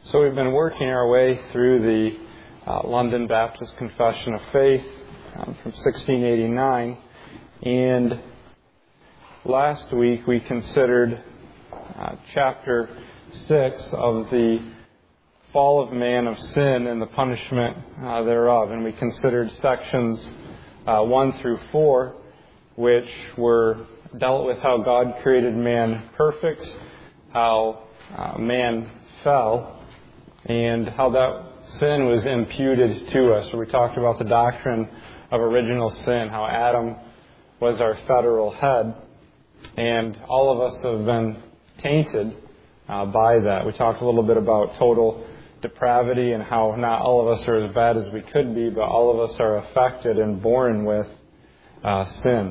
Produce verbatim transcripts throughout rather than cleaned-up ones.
So we've been working our way through the uh, London Baptist Confession of Faith um, from sixteen eighty-nine, and last week we considered uh, chapter six of the fall of man of sin and the punishment uh, thereof, and we considered sections uh, one through four, which were dealt with how God created man perfect, how uh, man fell, and how that sin was imputed to us. So we talked about the doctrine of original sin, how Adam was our federal head, and all of us have been tainted uh, by that. We talked a little bit about total depravity and how not all of us are as bad as we could be, but all of us are affected and born with uh, sin.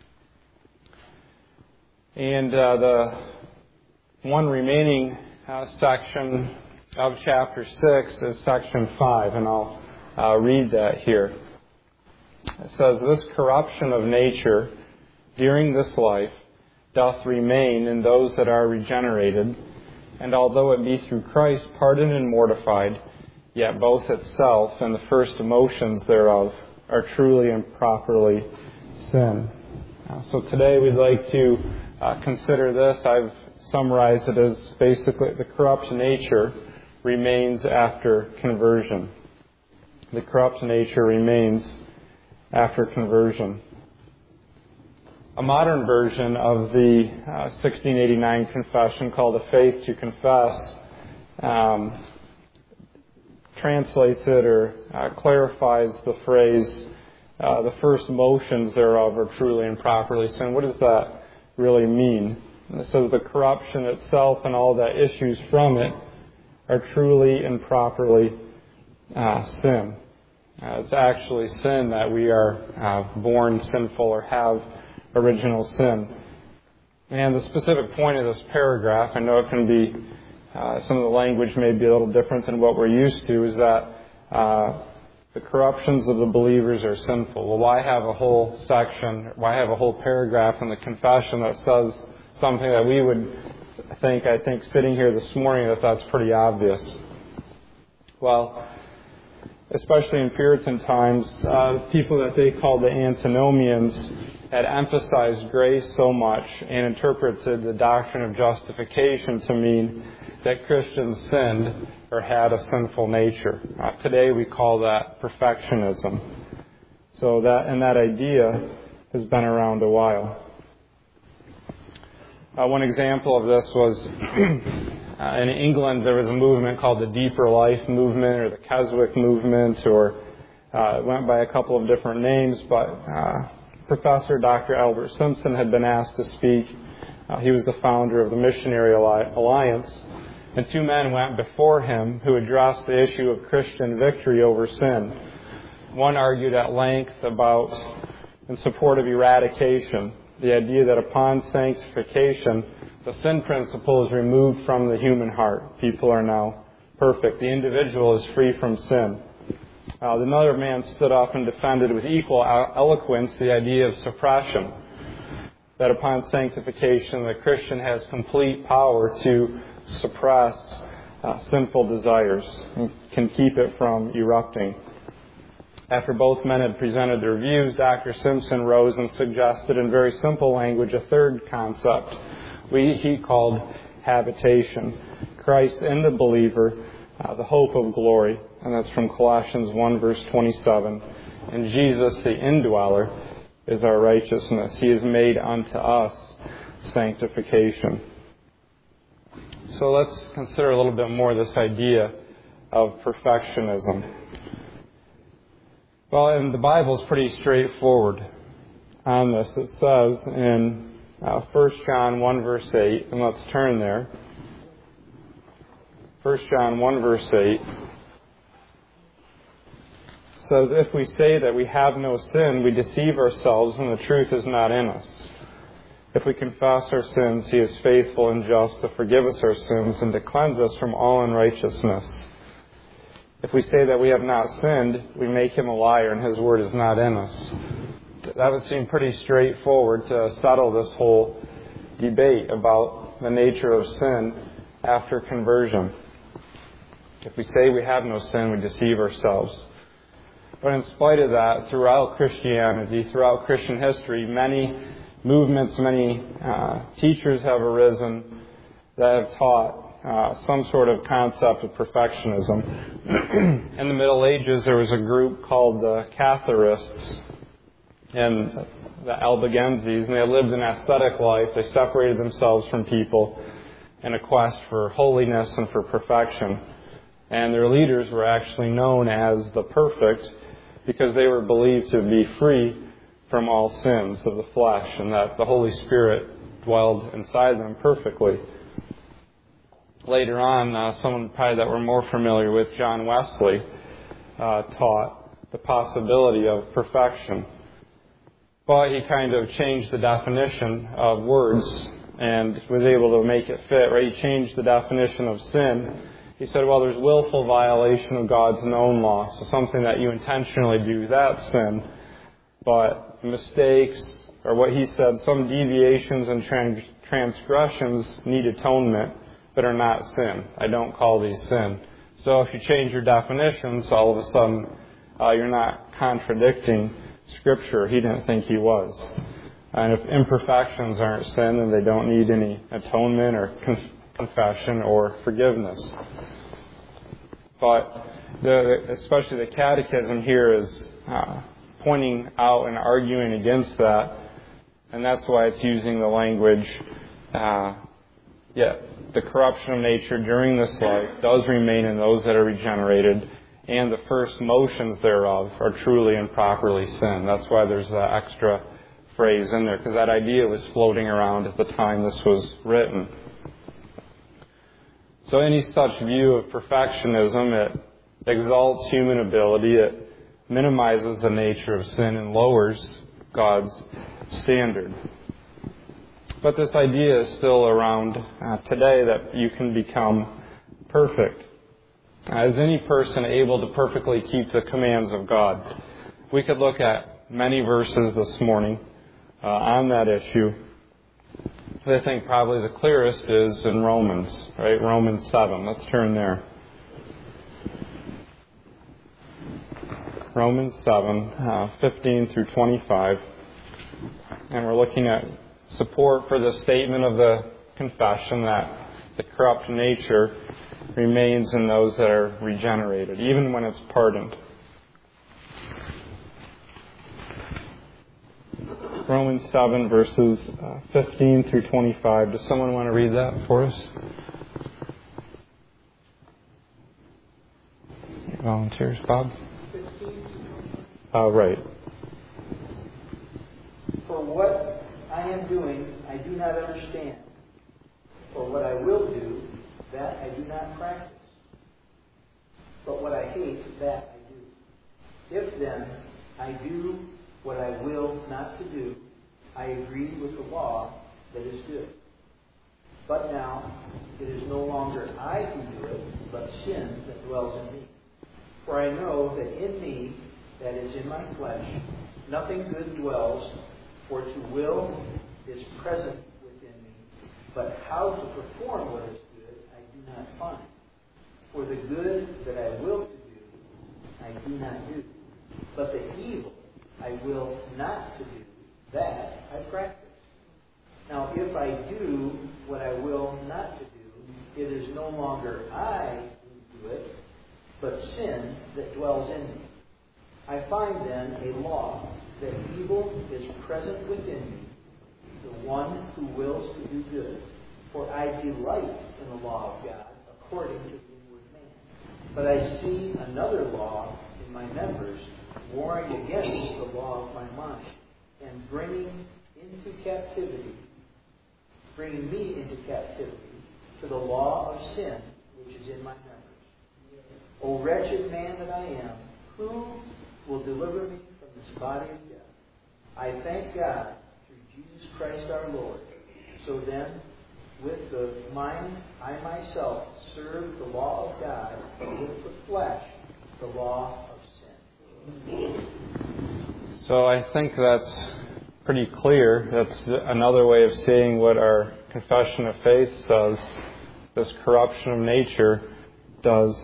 And uh, the one remaining uh, section of chapter six is section five, and I'll uh, read that here. It says, "This corruption of nature during this life doth remain in those that are regenerated, and although it be through Christ pardoned and mortified, yet both itself and the first emotions thereof are truly and properly sin." Uh, so today we'd like to uh, consider this. I've summarized it as basically the corrupt nature remains after conversion. The corrupt nature remains after conversion. A modern version of the uh, sixteen eighty-nine confession, called "A Faith to Confess," um, translates it or uh, clarifies the phrase, uh, "the first motions thereof are truly and properly sin." What does that really mean? And it says the corruption itself and all that issues from it are truly and properly uh, sin. Uh, it's actually sin that we are uh, born sinful or have original sin. And the specific point of this paragraph, I know it can be, uh, some of the language may be a little different than what we're used to, is that uh, the corruptions of the believers are sinful. Well, why have a whole section, why have a whole paragraph in the confession that says something that we would think, I think, sitting here this morning, that that's pretty obvious? Well, especially in Puritan times, uh, people that they called the antinomians had emphasized grace so much and interpreted the doctrine of justification to mean that Christians sinned or had a sinful nature. Uh, today we call that perfectionism. So that, and that idea has been around a while. Uh, one example of this was uh, in England there was a movement called the Deeper Life movement, or the Keswick movement, or uh, it went by a couple of different names, but uh, Professor Doctor Albert Simpson had been asked to speak. Uh, he was the founder of the Missionary Alliance, and two men went before him who addressed the issue of Christian victory over sin. One argued at length about, in support of eradication, the idea that upon sanctification, the sin principle is removed from the human heart. People are now perfect. The individual is free from sin. Uh, another man stood up and defended with equal eloquence the idea of suppression, that upon sanctification, the Christian has complete power to suppress uh, sinful desires and can keep it from erupting. After both men had presented their views, Doctor Simpson rose and suggested in very simple language a third concept we, he called habitation. Christ in the believer, uh, the hope of glory. And that's from Colossians one, verse twenty-seven. And Jesus, the indweller, is our righteousness. He has made unto us sanctification. So let's consider a little bit more this idea of perfectionism. Well, and the Bible is pretty straightforward on this. It says in uh, First John one, verse eight, and let's turn there. First John one, verse eight says, "If we say that we have no sin, we deceive ourselves, and the truth is not in us. If we confess our sins, He is faithful and just to forgive us our sins and to cleanse us from all unrighteousness. If we say that we have not sinned, we make Him a liar, and His word is not in us." That would seem pretty straightforward to settle this whole debate about the nature of sin after conversion. If we say we have no sin, we deceive ourselves. But in spite of that, throughout Christianity, throughout Christian history, many movements, many uh, teachers have arisen that have taught uh, some sort of concept of perfectionism. In the Middle Ages, there was a group called the Catharists and the Albigenses, and they lived an ascetic life. They separated themselves from people in a quest for holiness and for perfection. And their leaders were actually known as the perfect because they were believed to be free from all sins of the flesh and that the Holy Spirit dwelled inside them perfectly. Later on, uh, someone probably that we're more familiar with, John Wesley, uh, taught the possibility of perfection. But he kind of changed the definition of words and was able to make it fit, right? He changed the definition of sin. He said, well, there's willful violation of God's known law, so something that you intentionally do, that's sin. But mistakes, or what he said, some deviations and trans- transgressions need atonement, but are not sin. I don't call these sin. So if you change your definitions, all of a sudden uh, you're not contradicting Scripture. He didn't think he was. And if imperfections aren't sin, then they don't need any atonement or conf- confession or forgiveness. But the, especially the Catechism here is uh, pointing out and arguing against that, and that's why it's using the language, uh, yeah, the corruption of nature during this life does remain in those that are regenerated, and the first motions thereof are truly and properly sin. That's why there's that extra phrase in there, because that idea was floating around at the time this was written. So any such view of perfectionism, it exalts human ability, it minimizes the nature of sin and lowers God's standard. But this idea is still around uh, today that you can become perfect. Is any person able to perfectly keep the commands of God? We could look at many verses this morning uh, on that issue. I think probably the clearest is in Romans, right? Romans seven. Let's turn there. Romans seven, uh, fifteen through twenty-five. And we're looking at support for the statement of the confession that the corrupt nature remains in those that are regenerated, even when it's pardoned. Romans seven, verses uh, fifteen through twenty-five. Does someone want to read that for us? Volunteers, Bob? Uh, right. For what I am doing, I do not understand. For what I will do, that I do not practice. But what I hate, that I do. If then I do what I will not to do, I agree with the law that is good. But now it is no longer I who do it, but sin that dwells in me. For I know that in me, that is in my flesh, nothing good dwells, for to will is present within me, but how to perform what is good I do not find. For the good that I will to do, I do not do. But the evil I will not to do, that I practice. Now if I do what I will not to do, it is no longer I who do it, but sin that dwells in me. I find then a law that evil is present within me, the one who wills to do good. For I delight in the law of God according to the inward man. But I see another law in my members, warring against the law of my mind, and bringing into captivity, bringing me into captivity to the law of sin which is in my members. O wretched man that I am, who will deliver me from this body of death? I thank God through Jesus Christ our Lord. So then, with the mind, I myself serve the law of God, but with the flesh, the law of sin. So I think that's pretty clear. That's another way of saying what our confession of faith says. This corruption of nature does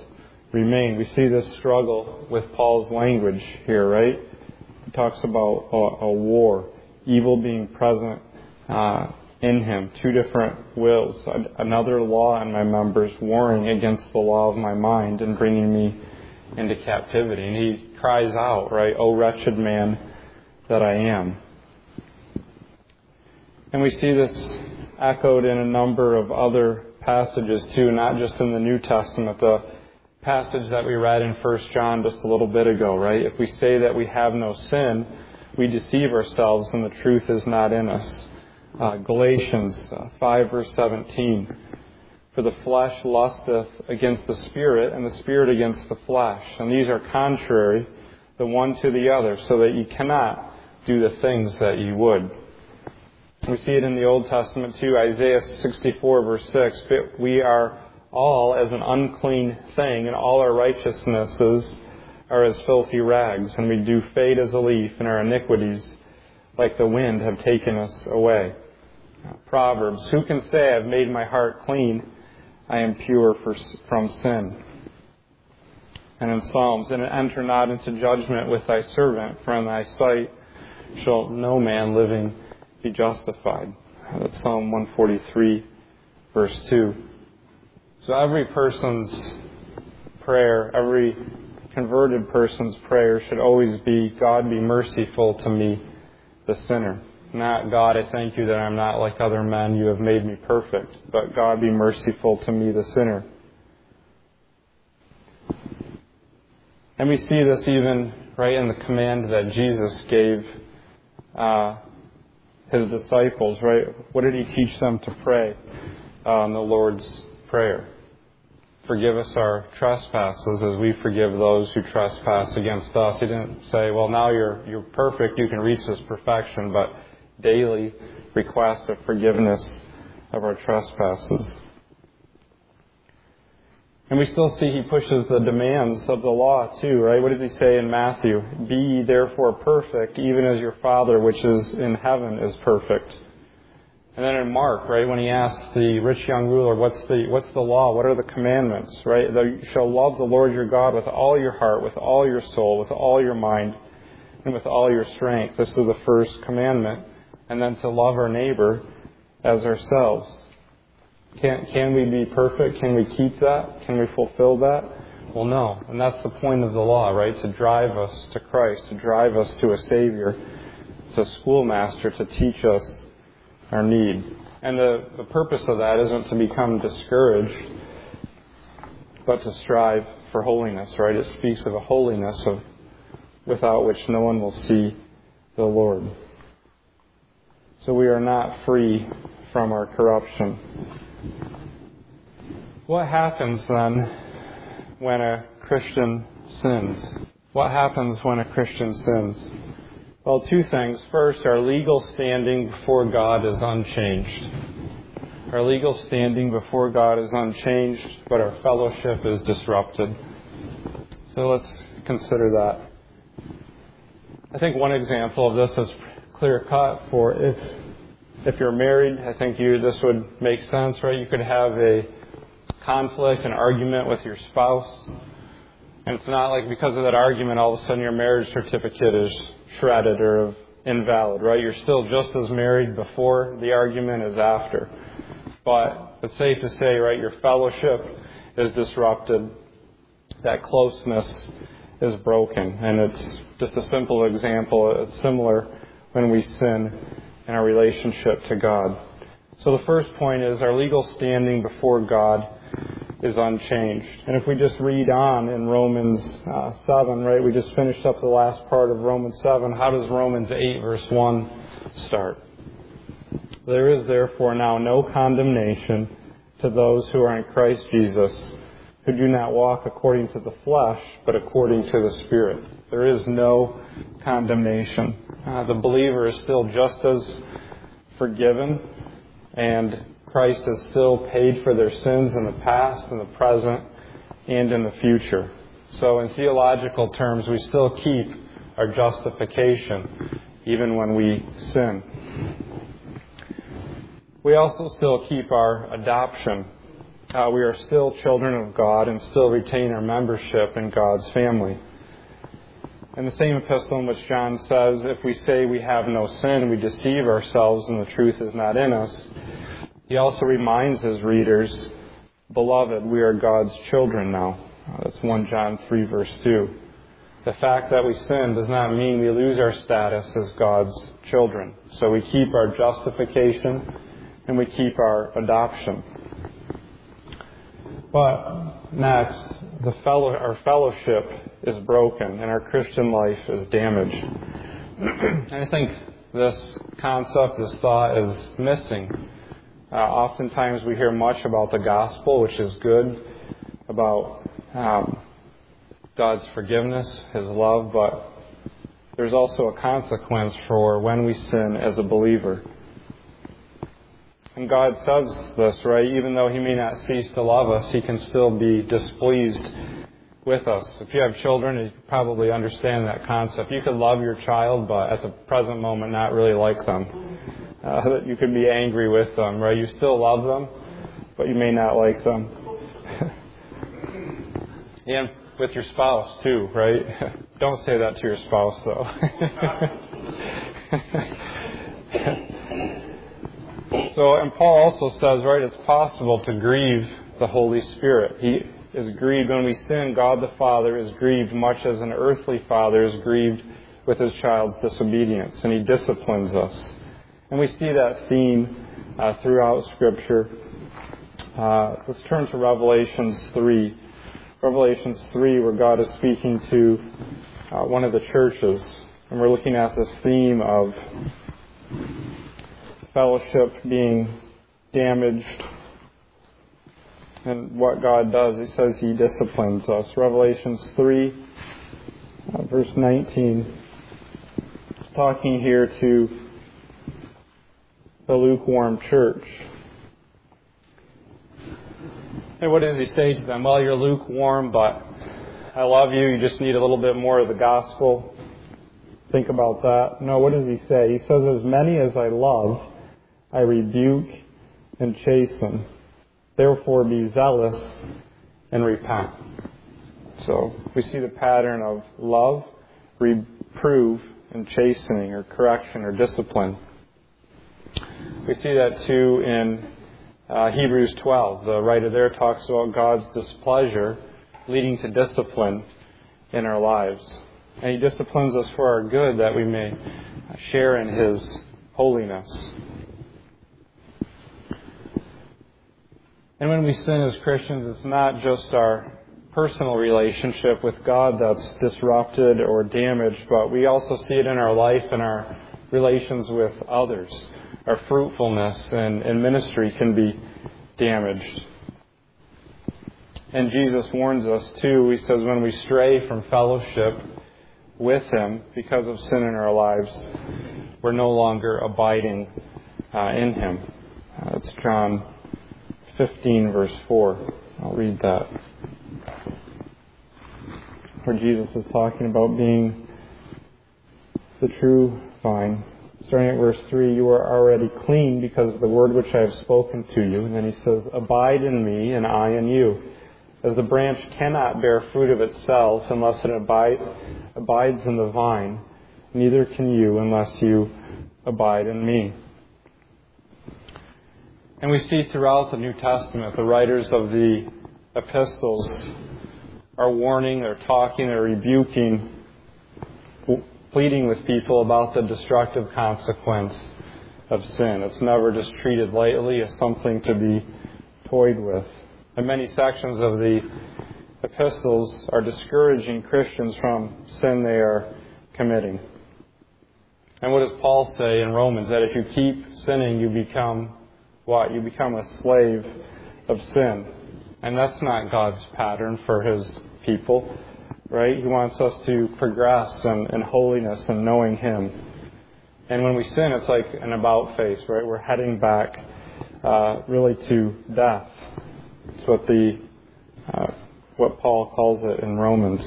remain. We see this struggle with Paul's language here, right? He talks about a, a war, evil being present uh, in him, two different wills, another law in my members warring against the law of my mind and bringing me into captivity. And he cries out, right, "O wretched man that I am." And we see this echoed in a number of other passages too, not just in the New Testament. The passage that we read in First John just a little bit ago, right? If we say that we have no sin, we deceive ourselves and the truth is not in us. Uh, Galatians uh, five verse seventeen. For the flesh lusteth against the Spirit, and the Spirit against the flesh. And these are contrary, the one to the other, so that ye cannot do the things that ye would. We see it in the Old Testament too, Isaiah sixty-four verse six. But we are all as an unclean thing, and all our righteousnesses are as filthy rags, and we do fade as a leaf, and our iniquities, like the wind, have taken us away. Proverbs, who can say, I've made my heart clean, I am pure for, from sin. And in Psalms, and enter not into judgment with thy servant, for in thy sight shall no man living be justified. That's Psalm one forty-three, verse two. So every person's prayer, every converted person's prayer should always be, God, be merciful to me, the sinner. Not, God, I thank you that I'm not like other men, you have made me perfect. But God, be merciful to me, the sinner. And we see this even right in the command that Jesus gave uh, his disciples, right? What did he teach them to pray uh, in the Lord's Prayer? Forgive us our trespasses as we forgive those who trespass against us. He didn't say, well, now you're you're perfect, you can reach this perfection, but daily request of forgiveness of our trespasses. And we still see he pushes the demands of the law too, right? What does he say in Matthew? Be ye therefore perfect, even as your Father which is in heaven is perfect. And then in Mark, right, when he asked the rich young ruler, what's the what's the law? What are the commandments? Right? You shall love the Lord your God with all your heart, with all your soul, with all your mind, and with all your strength. This is the first commandment. And then to love our neighbor as ourselves. Can, can we be perfect? Can we keep that? Can we fulfill that? Well, no. And that's the point of the law, right? To drive us to Christ, to drive us to a Savior. It's a schoolmaster to teach us our need. And the, the purpose of that isn't to become discouraged, but to strive for holiness, right? It speaks of a holiness of without which no one will see the Lord. So we are not free from our corruption. What happens then when a Christian sins? What happens when a Christian sins? Well, two things. First, our legal standing before God is unchanged. Our legal standing before God is unchanged, but our fellowship is disrupted. So let's consider that. I think one example of this is clear-cut for if if you're married. I think you this would make sense, right? You could have a conflict, an argument with your spouse, and it's not like because of that argument all of a sudden your marriage certificate is shredded or invalid, right? You're still just as married before the argument as after. But it's safe to say, right, your fellowship is disrupted. That closeness is broken. And it's just a simple example. It's similar when we sin in our relationship to God. So the first point is our legal standing before God is unchanged. And if we just read on in Romans uh, seven, right, we just finished up the last part of Romans seven. How does Romans eight verse one start? There is therefore now no condemnation to those who are in Christ Jesus, who do not walk according to the flesh, but according to the Spirit. There is no condemnation. Uh, the believer is still just as forgiven, and Christ has still paid for their sins in the past, in the present, and in the future. So in theological terms, we still keep our justification, even when we sin. We also still keep our adoption uh, we are still children of God and still retain our membership in God's family. In the same epistle in which John says, if we say we have no sin, we deceive ourselves and the truth is not in us, he also reminds his readers, beloved, we are God's children now. Uh, that's First John three, verse two. The fact that we sin does not mean we lose our status as God's children. So we keep our justification and we keep our adoption. But next, the fellow, our fellowship is broken and our Christian life is damaged. And I think this concept, this thought is missing. Uh, oftentimes we hear much about the gospel, which is good, about um, God's forgiveness, His love, but there's also a consequence for when we sin as a believer. And God says this, right? Even though He may not cease to love us, He can still be displeased with us. If you have children, you probably understand that concept. You could love your child, but at the present moment not really like them. Uh, you could be angry with them, right? You still love them, but you may not like them. And with your spouse, too, right? Don't say that to your spouse, though. So, and Paul also says, right, it's possible to grieve the Holy Spirit. He is grieved when we sin. God the Father is grieved much as an earthly father is grieved with his child's disobedience, and He disciplines us. And we see that theme uh, throughout Scripture. Uh, let's turn to Revelations three. Revelations three, where God is speaking to uh, one of the churches. And we're looking at this theme of fellowship being damaged. And what God does, He says He disciplines us. Revelations three, uh, verse nineteen. It's talking here to the lukewarm church. And what does He say to them? Well, you're lukewarm, but I love you. You just need a little bit more of the gospel. Think about that. No, what does He say? He says, as many as I love, I rebuke and chasten. Therefore be zealous and repent. So we see the pattern of love, reprove, and chastening, or correction, or discipline. We see that too in uh, Hebrews twelve. The writer there talks about God's displeasure leading to discipline in our lives. And He disciplines us for our good, that we may share in His holiness. And when we sin as Christians, it's not just our personal relationship with God that's disrupted or damaged, but we also see it in our life and our relations with others. Our fruitfulness and, and ministry can be damaged. And Jesus warns us too. He says when we stray from fellowship with Him because of sin in our lives, we're no longer abiding uh, in Him. Uh, it's John fifteen, verse four. I'll read that. Where Jesus is talking about being the true vine. Starting at verse three, you are already clean because of the word which I have spoken to you. And then He says, abide in me and I in you. As the branch cannot bear fruit of itself unless it abide, abides in the vine, neither can you unless you abide in me. And we see throughout the New Testament, the writers of the epistles are warning, they're talking, they're rebuking, pleading with people about the destructive consequence of sin. It's never just treated lightly as something to be toyed with. And many sections of the epistles are discouraging Christians from sin they are committing. And what does Paul say in Romans? That if you keep sinning, you become what? You become a slave of sin. And that's not God's pattern for His people, right? He wants us to progress in, in holiness and knowing Him. And when we sin, it's like an about face, right? We're heading back uh, really to death. It's what the uh, what Paul calls it in Romans.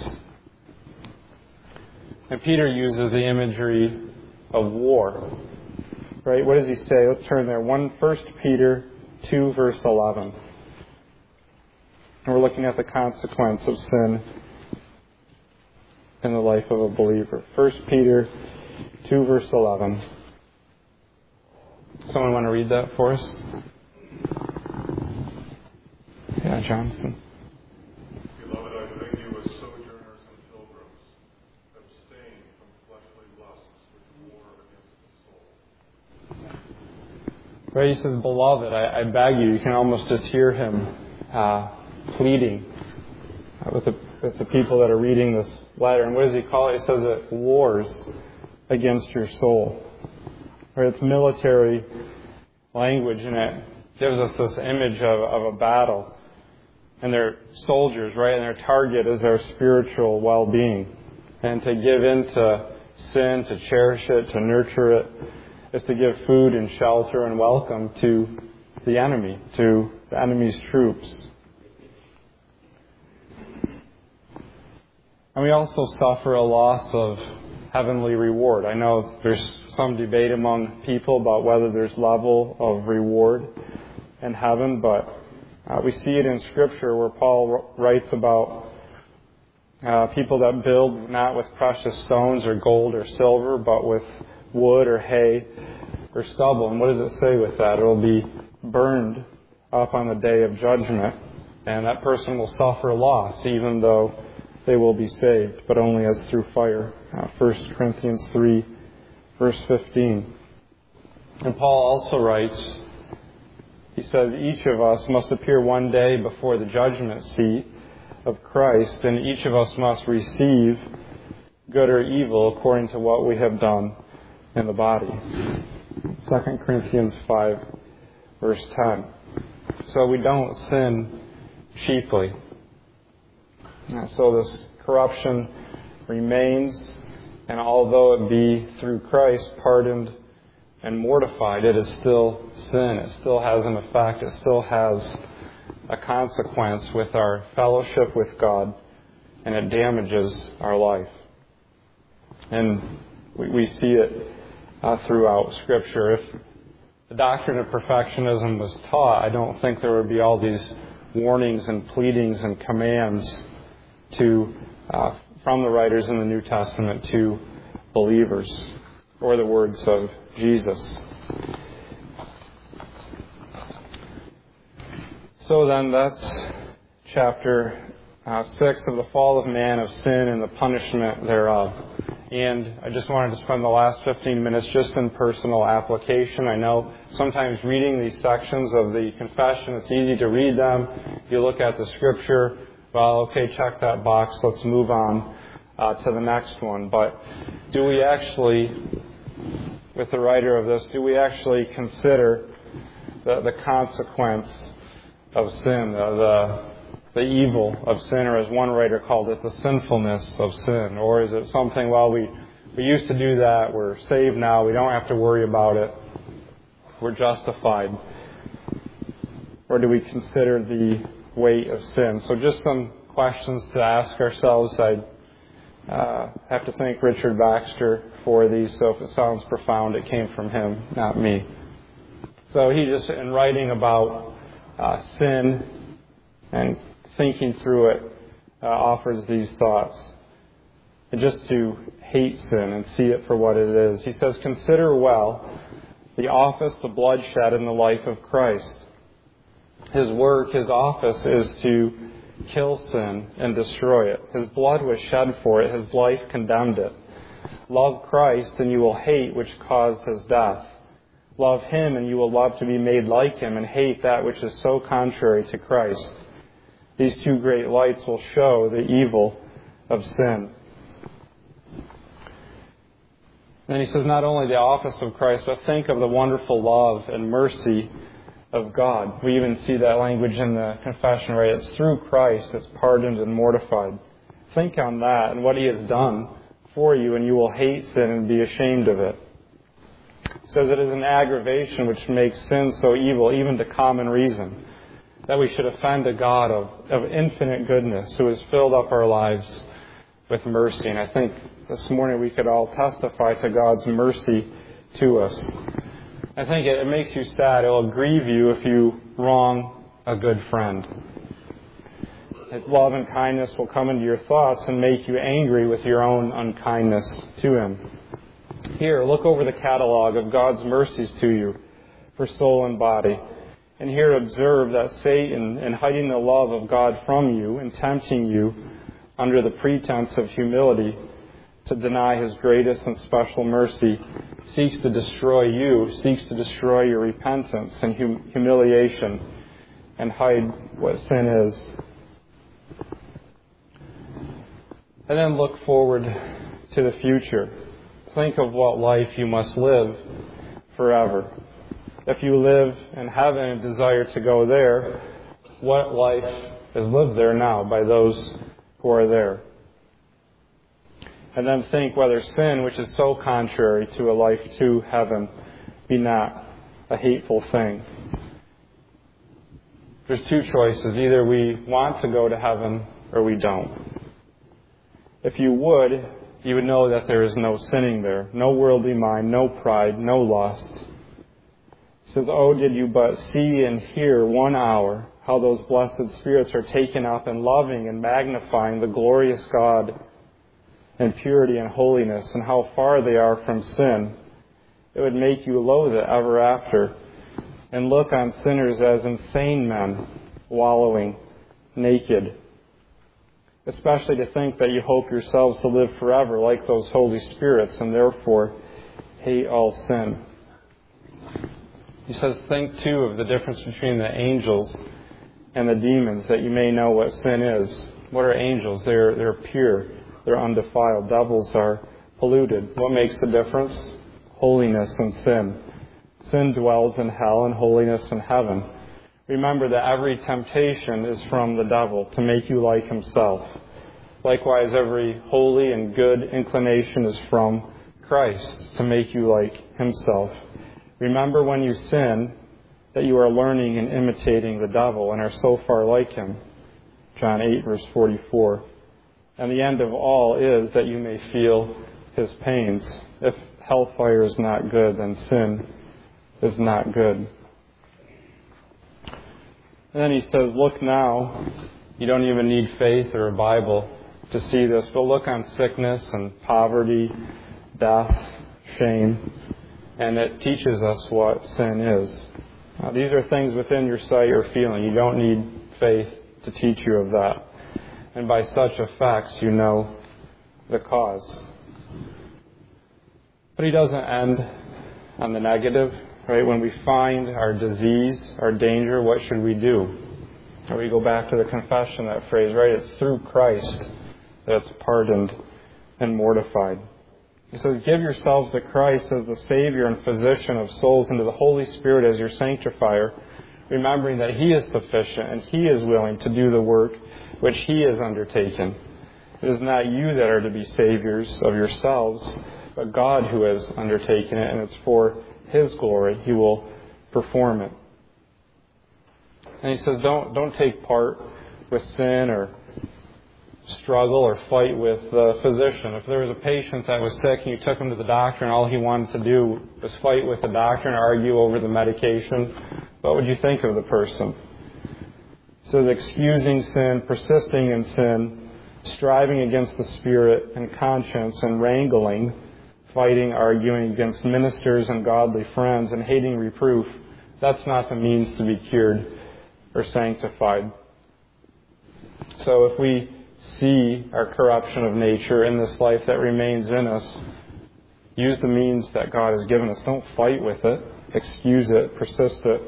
And Peter uses the imagery of war. Right? What does he say? Let's turn there. First Peter two, verse eleven. And we're looking at the consequence of sin in the life of a believer. First Peter two, verse eleven. Someone want to read that for us? Yeah, Jonathan. Beloved, I beg you as sojourners and pilgrims, abstain from fleshly lusts which war against the soul. Right, he says, beloved, I, I beg you. You can almost just hear him uh, pleading uh, with the with the people that are reading this letter. And what does he call it? He says it wars against your soul. Right, it's military language, and it gives us this image of, of a battle. And they're soldiers, right? And their target is our spiritual well-being. And to give in to sin, to cherish it, to nurture it, is to give food and shelter and welcome to the enemy, to the enemy's troops. And we also suffer a loss of heavenly reward. I know there's some debate among people about whether there's level of reward in heaven, but uh, we see it in Scripture where Paul writes about uh, people that build not with precious stones or gold or silver, but with wood or hay or stubble. And what does it say with that? It will be burned up on the day of judgment, and that person will suffer loss even though they will be saved, but only as through fire. Uh, First Corinthians three, verse fifteen. And Paul also writes, he says, each of us must appear one day before the judgment seat of Christ, and each of us must receive good or evil according to what we have done in the body. Second Corinthians five, verse ten. So we don't sin cheaply. And so this corruption remains, and although it be through Christ pardoned and mortified, it is still sin. It still has an effect. It still has a consequence with our fellowship with God, and it damages our life. And we, we see it uh, throughout Scripture. If the doctrine of perfectionism was taught, I don't think there would be all these warnings and pleadings and commands to uh, from the writers in the New Testament to believers, or the words of Jesus. So then, that's chapter uh, six of the fall of man, of sin and the punishment thereof. And I just wanted to spend the last fifteen minutes just in personal application. I know sometimes reading these sections of the confession, it's easy to read them. You look at the Scripture, well, okay, check that box, let's move on uh, to the next one. But do we actually, with the writer of this, do we actually consider the, the consequence of sin, the, the the evil of sin, or as one writer called it, the sinfulness of sin? Or is it something, well, we, we used to do that, we're saved now, we don't have to worry about it, we're justified? Or do we consider the weight of sin? So just some questions to ask ourselves. I uh, have to thank Richard Baxter for these, so if it sounds profound, it came from him, not me. So he just, in writing about uh, sin and thinking through it, uh, offers these thoughts. And just to hate sin and see it for what it is. He says, consider well the office, the bloodshed in the life of Christ. His work, his office is to kill sin and destroy it. His blood was shed for it. His life condemned it. Love Christ and you will hate which caused his death. Love him and you will love to be made like him, and hate that which is so contrary to Christ. These two great lights will show the evil of sin. Then he says not only the office of Christ, but think of the wonderful love and mercy of God. We even see that language in the confession, right? It's through Christ it's pardoned and mortified. Think on that and what he has done for you, and you will hate sin and be ashamed of it. It says it is an aggravation which makes sin so evil, even to common reason, that we should offend a God of, of infinite goodness who has filled up our lives with mercy. And I think this morning we could all testify to God's mercy to us. I think it, it makes you sad. It will grieve you if you wrong a good friend. His love and kindness will come into your thoughts and make you angry with your own unkindness to Him. Here, look over the catalog of God's mercies to you for soul and body. And here observe that Satan, in hiding the love of God from you and tempting you under the pretense of humility to deny His greatest and special mercy, seeks to destroy you, seeks to destroy your repentance and hum- humiliation and hide what sin is. And then look forward to the future. Think of what life you must live forever. If you live in heaven and desire to go there, what life is lived there now by those who are there? And then think whether sin, which is so contrary to a life to heaven, be not a hateful thing. There's two choices. Either we want to go to heaven or we don't. If you would, you would know that there is no sinning there, no worldly mind, no pride, no lust. He says, oh, did you but see and hear one hour how those blessed spirits are taken up and loving and magnifying the glorious God in purity and holiness, and how far they are from sin. It would make you loathe it ever after and look on sinners as insane men wallowing naked. Especially to think that you hope yourselves to live forever like those Holy Spirits and therefore hate all sin. He says, think too of the difference between the angels and the demons, that you may know what sin is. What are angels? They're, they're pure. They're undefiled. Devils are polluted. What makes the difference? Holiness and sin. Sin dwells in hell and holiness in heaven. Remember that every temptation is from the devil to make you like himself. Likewise, every holy and good inclination is from Christ to make you like Himself. Remember when you sin that you are learning and imitating the devil and are so far like him. John eight, verse forty-four. And the end of all is that you may feel his pains. If hellfire is not good, then sin is not good. And then he says, look now. You don't even need faith or a Bible to see this, but look on sickness and poverty, death, shame, and it teaches us what sin is. Now, these are things within your sight or feeling. You don't need faith to teach you of that. And by such effects, you know the cause. But he doesn't end on the negative, right? When we find our disease, our danger, what should we do? Or we go back to the confession, that phrase, right? It's through Christ that it's pardoned and mortified. He says, give yourselves to Christ as the Savior and Physician of souls, and to the Holy Spirit as your sanctifier, remembering that He is sufficient and He is willing to do the work which He has undertaken. It is not you that are to be saviors of yourselves, but God who has undertaken it, and it's for His glory. He will perform it. And he says, don't don't take part with sin or struggle or fight with the physician. If there was a patient that was sick and you took him to the doctor and all he wanted to do was fight with the doctor and argue over the medication, what would you think of the person? He says, excusing sin, persisting in sin, striving against the spirit and conscience and wrangling, fighting, arguing against ministers and godly friends and hating reproof, that's not the means to be cured or sanctified. So if we see our corruption of nature in this life that remains in us, use the means that God has given us. Don't fight with it, excuse it, persist it.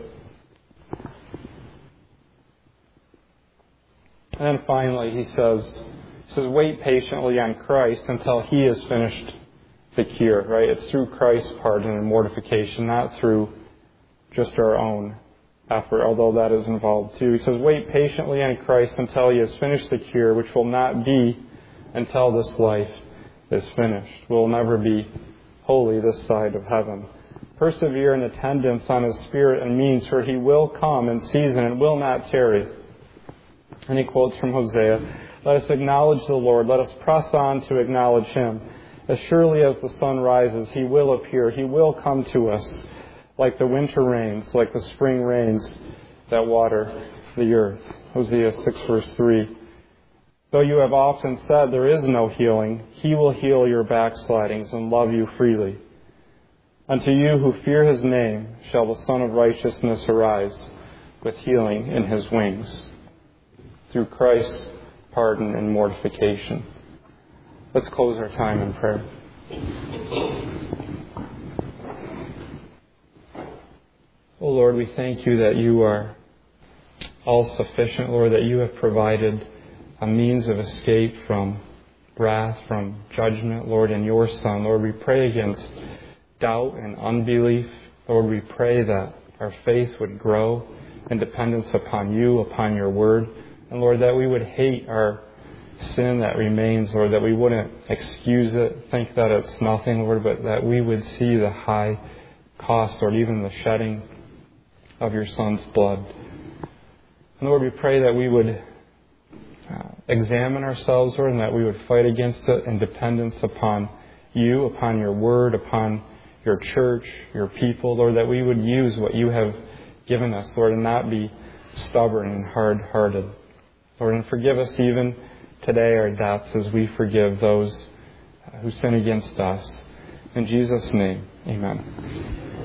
And then finally he says, he says, wait patiently on Christ until He has finished the cure, right? It's through Christ's pardon and mortification, not through just our own effort, although that is involved too. He says, wait patiently on Christ until He has finished the cure, which will not be until this life is finished. We'll never be holy this side of heaven. Persevere in attendance on His Spirit and means, for He will come in season and will not tarry. And he quotes from Hosea, let us acknowledge the Lord, let us press on to acknowledge Him. As surely as the sun rises, He will appear, He will come to us, like the winter rains, like the spring rains that water the earth. Hosea six, verse three. Though you have often said there is no healing, He will heal your backslidings and love you freely. Unto you who fear His name shall the Son of Righteousness arise with healing in His wings, through Christ's pardon and mortification. Let's close our time in prayer. Oh Lord, we thank you that you are all-sufficient, Lord, that you have provided a means of escape from wrath, from judgment, Lord, in your Son. Lord, we pray against doubt and unbelief. Lord, we pray that our faith would grow in dependence upon you, upon your word. And Lord, that we would hate our sin that remains, Lord, that we wouldn't excuse it, think that it's nothing, Lord, but that we would see the high cost, Lord, even the shedding of your Son's blood. And Lord, we pray that we would uh, examine ourselves, Lord, and that we would fight against it in dependence upon you, upon your word, upon your church, your people, Lord, that we would use what you have given us, Lord, and not be stubborn and hard-hearted. Lord, and forgive us even today our debts as we forgive those who sin against us. In Jesus' name, amen.